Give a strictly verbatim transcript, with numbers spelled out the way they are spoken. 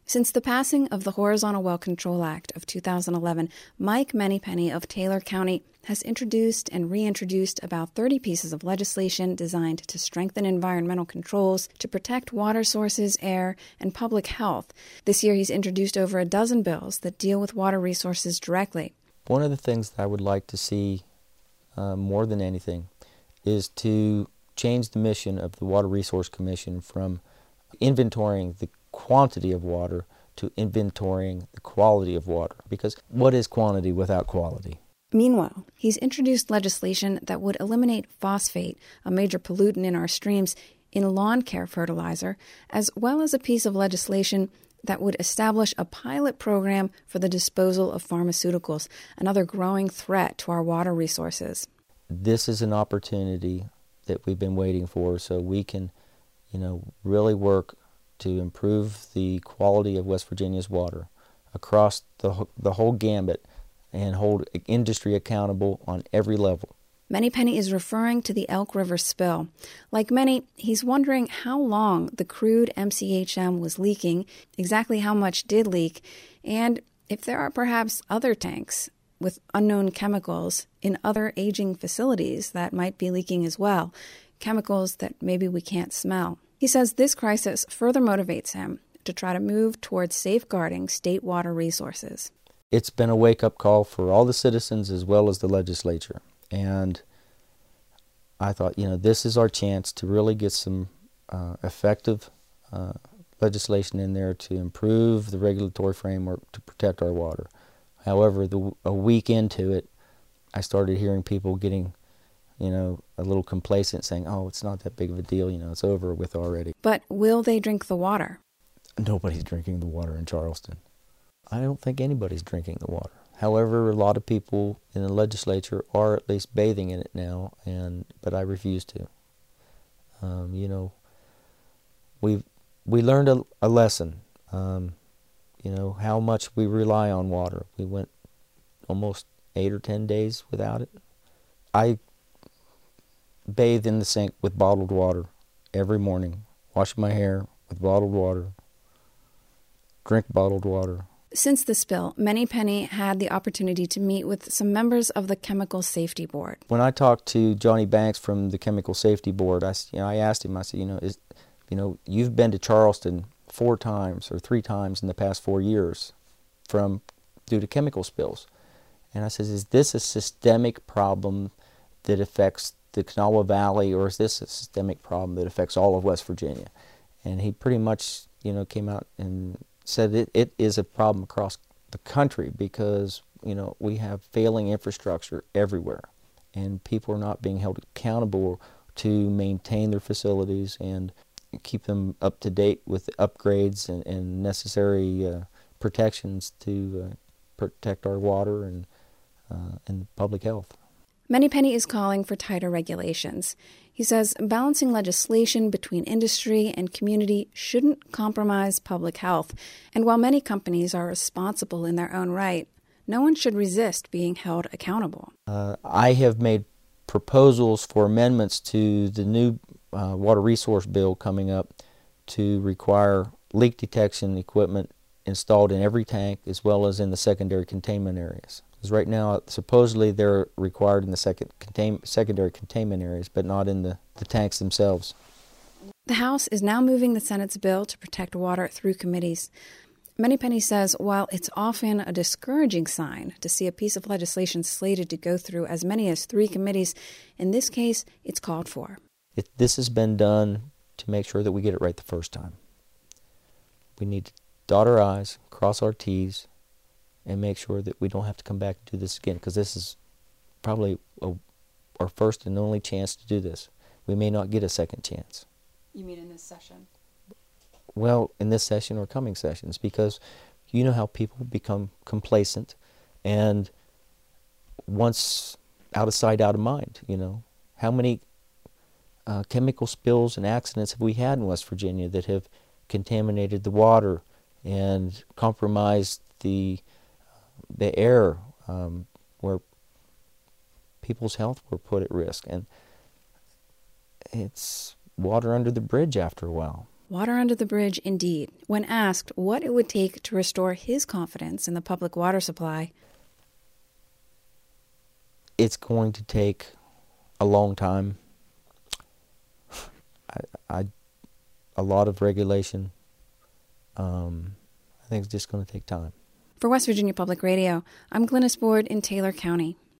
Since the passing of the Horizontal Well Control Act of two thousand eleven, Mike Moneypenny of Taylor County has introduced and reintroduced about thirty pieces of legislation designed to strengthen environmental controls to protect water sources, air, and public health. This year he's introduced over a dozen bills that deal with water resources directly. One of the things that I would like to see uh, more than anything is to change the mission of the Water Resource Commission from inventorying the quantity of water to inventorying the quality of water. Because what is quantity without quality? Meanwhile, he's introduced legislation that would eliminate phosphate, a major pollutant in our streams, in lawn care fertilizer, as well as a piece of legislation that would establish a pilot program for the disposal of pharmaceuticals, another growing threat to our water resources. This is an opportunity that we've been waiting for, so we can, you know, really work to improve the quality of West Virginia's water across the the whole gambit and hold industry accountable on every level. Moneypenny is referring to the Elk River spill. Like many, he's wondering how long the crude M C H M was leaking, exactly how much did leak, and if there are perhaps other tanks with unknown chemicals in other aging facilities that might be leaking as well, chemicals that maybe we can't smell. He says this crisis further motivates him to try to move towards safeguarding state water resources. It's been a wake-up call for all the citizens as well as the legislature. And I thought, you know, this is our chance to really get some uh, effective uh, legislation in there to improve the regulatory framework to protect our water. However, the, a week into it, I started hearing people getting, you know, a little complacent, saying, oh, it's not that big of a deal, you know, it's over with already. But will they drink the water? Nobody's drinking the water in Charleston. I don't think anybody's drinking the water. However, a lot of people in the legislature are at least bathing in it now, and but I refuse to. Um, you know, we we learned a, a lesson. Um, you know, how much we rely on water. We went almost eight or ten days without it. I bathe in the sink with bottled water every morning, wash my hair with bottled water, drink bottled water. Since the spill, Moneypenny had the opportunity to meet with some members of the Chemical Safety Board. When I talked to Johnny Banks from the Chemical Safety Board, I, you know, I asked him, I said, you know, is, you know, you've been to Charleston four times or three times in the past four years from due to chemical spills. And I said, is this a systemic problem that affects the Kanawha Valley, or is this a systemic problem that affects all of West Virginia? And he pretty much, you know, came out and said it, it is a problem across the country because, you know, we have failing infrastructure everywhere, and people are not being held accountable to maintain their facilities and keep them up to date with upgrades and, and necessary uh, protections to uh, protect our water and uh, and public health. Moneypenny is calling for tighter regulations. He says balancing legislation between industry and community shouldn't compromise public health, and while many companies are responsible in their own right, no one should resist being held accountable. Uh, I have made proposals for amendments to the new uh, water resource bill coming up to require leak detection equipment installed in every tank as well as in the secondary containment areas. Because right now, supposedly they're required in the second contain, secondary containment areas, but not in the, the tanks themselves. The House is now moving the Senate's bill to protect water through committees. Moneypenny says while it's often a discouraging sign to see a piece of legislation slated to go through as many as three committees, in this case, it's called for. It, this has been done to make sure that we get it right the first time. We need to dot our I's, cross our T's, and make sure that we don't have to come back and do this again, because this is probably a, our first and only chance to do this. We may not get a second chance. You mean in this session? Well, in this session or coming sessions, because you know how people become complacent, and once out of sight, out of mind, you know. How many uh, chemical spills and accidents have we had in West Virginia that have contaminated the water and compromised the the air, um, where people's health were put at risk? And it's water under the bridge after a while. Water under the bridge indeed. When asked what it would take to restore his confidence in the public water supply, it's going to take a long time. I, I a lot of regulation. Um, I think it's just going to take time. For West Virginia Public Radio, I'm Glynis Board in Taylor County.